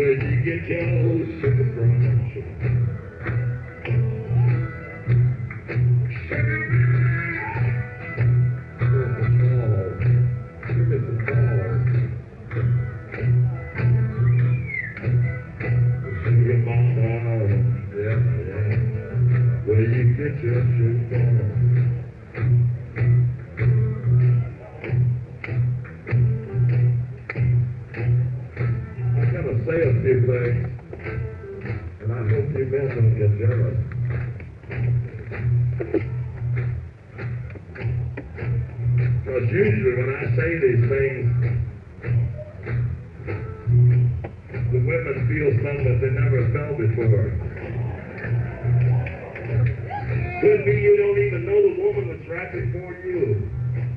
Where you get your sugar from? Sugar mama, yeah, yeah. Where you get your sugar from? I gotta say a few things, and I hope you men don't get jealous. Because usually when I say these things, the women feel something that they never felt before. Could be you don't even know the woman that's right before you.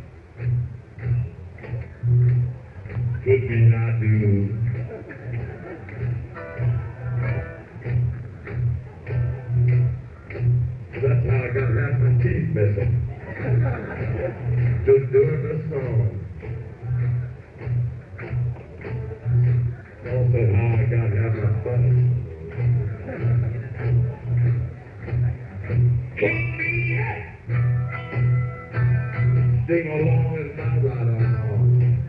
Could be I do. That's how I got half my teeth missing. Just doing this song. Also how I got half my fun. Sing along is my right on.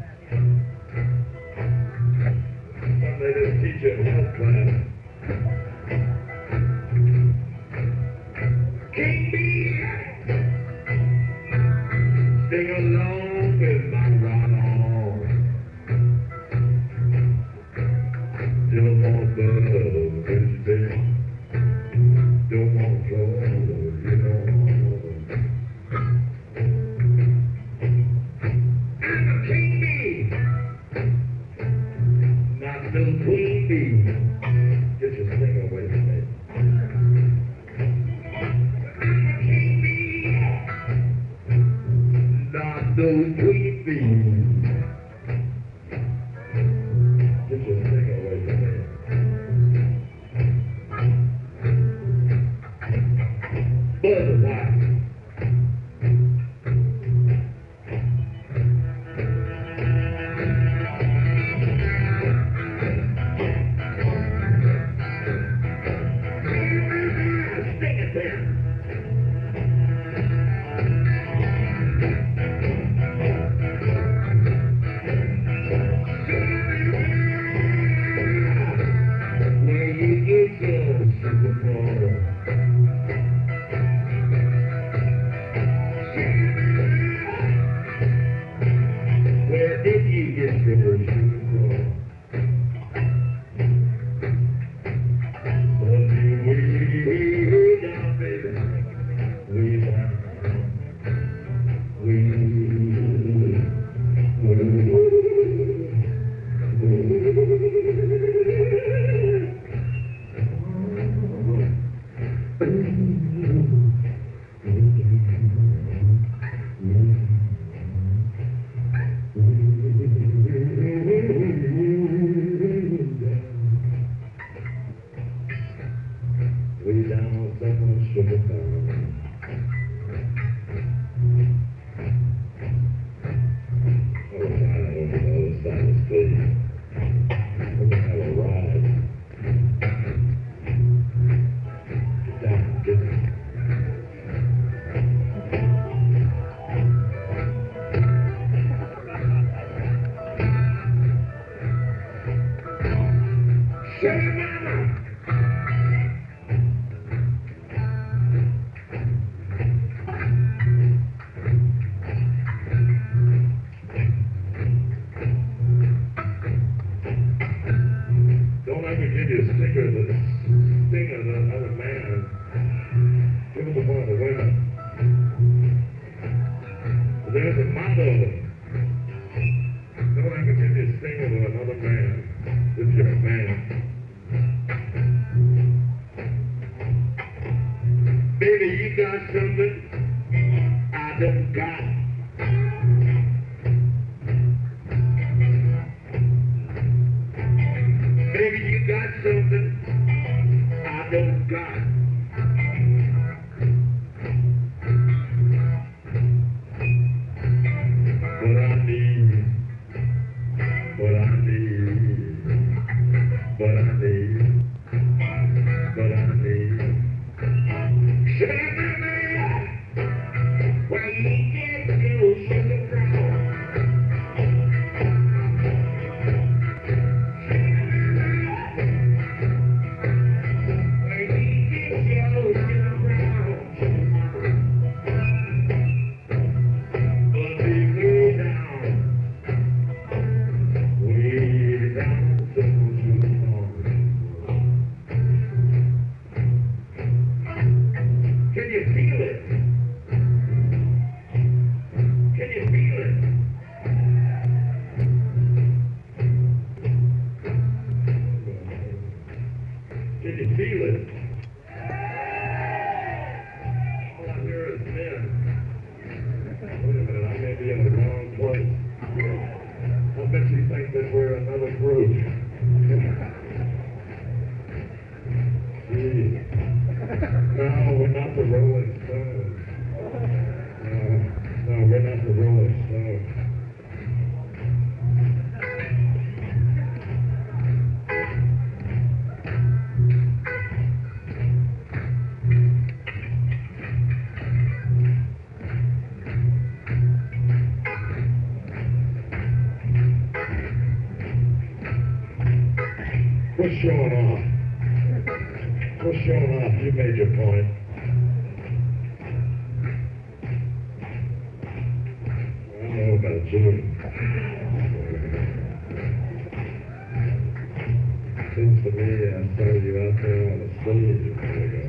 Something they didn't teach you in health class. King B. Sing along is my right on. Don't want love, this day. Don't want trouble, you know. Not no queen bee. Get your thing away from me. Not no queen bee. Get your thing away from me. Butterfly. Where did you get your sugar from? Way down, baby. Way down. Way down, someone sugar down. Oh, I on the other side of the street. We're gonna have a ride. Get down, get down. Sugar mama. Don't ever give you a stinger that sting of another man. Give him to one of the women. There's a motto. Don't ever give you a stinger to another man. If you're a man. Baby, you got something I don't got. Baby, you got something I don't got. What I need but I need, sugar man, why you get your sugar brown? Why you get your sugar brown? But leave me down, way down so too long. Can you feel it? Can you feel it? Can you feel it? All I hear is men. Wait a minute, I may be in the wrong place. I bet you think that we're another group. Gee. No, we're not the Rolling Stones. No, we're not the Rolling Stones. We're showing off. We're showing off. You made your point. I don't know about you. Seems to me I saw you out there on the stage a minute ago.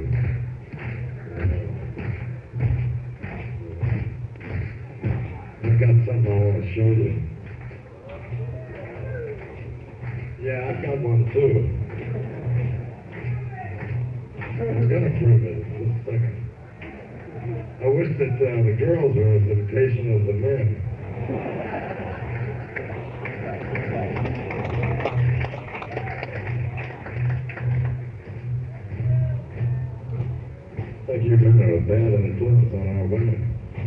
I've got something I want to show you. Yeah, I've got one too. I'm gonna prove it in just a second. I wish that the girls were as imitation of the men. I think you men are a bad influence on our women.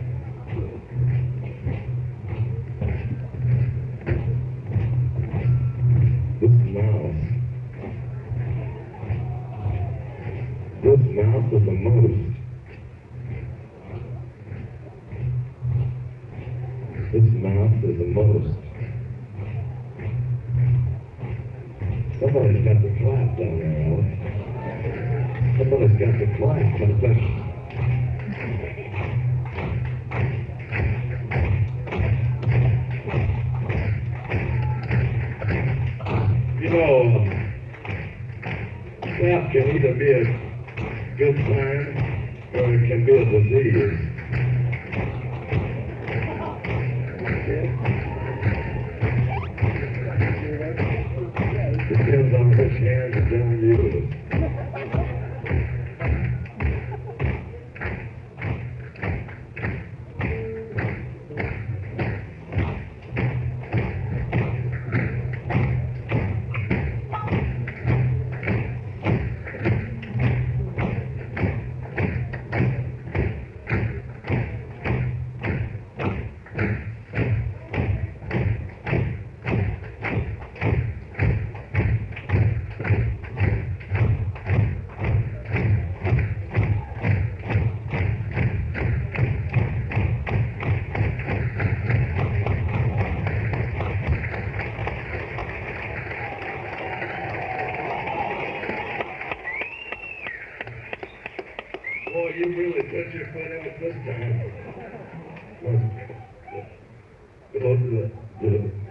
This mouse is a most. This mouse is a most. Somebody's got the clap down there, Alex. Somebody's got the clap. You know, clap can either be a good sign or it can be a disease. Depends on which hand you don't use. Boy, you really put your foot out this time.